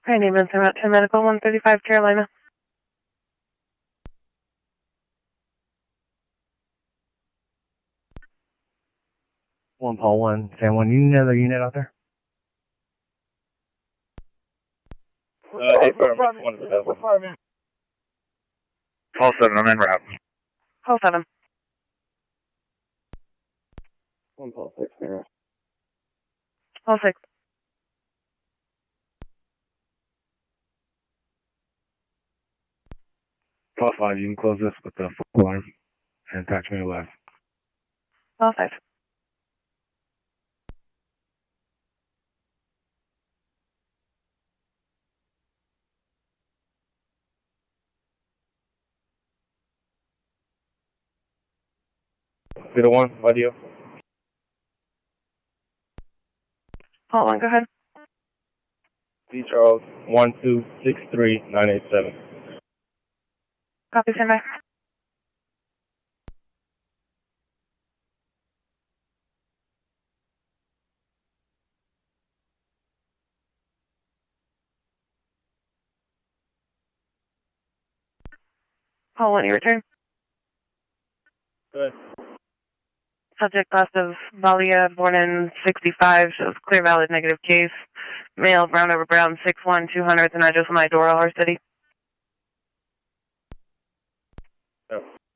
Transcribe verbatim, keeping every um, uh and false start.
Hi, name is ten Medical, one thirty-five Carolina. One Paul, one San Juan. You need another unit out there? Uh, eight firm, one is available. Call seven, I'm in route. Call seven. One Paul, six, zero. Call six. Call five, you can close this with the full alarm and attach me to left. Call five. Zero one, audio. Call one, go ahead. D Charles, one two six three nine eight seven. Copy, stand by. Call one, you return. Good. Subject class of Valia, born in sixty-five, shows clear valid negative case. Male, brown over brown, six one, two hundred, and address on Idora, our city.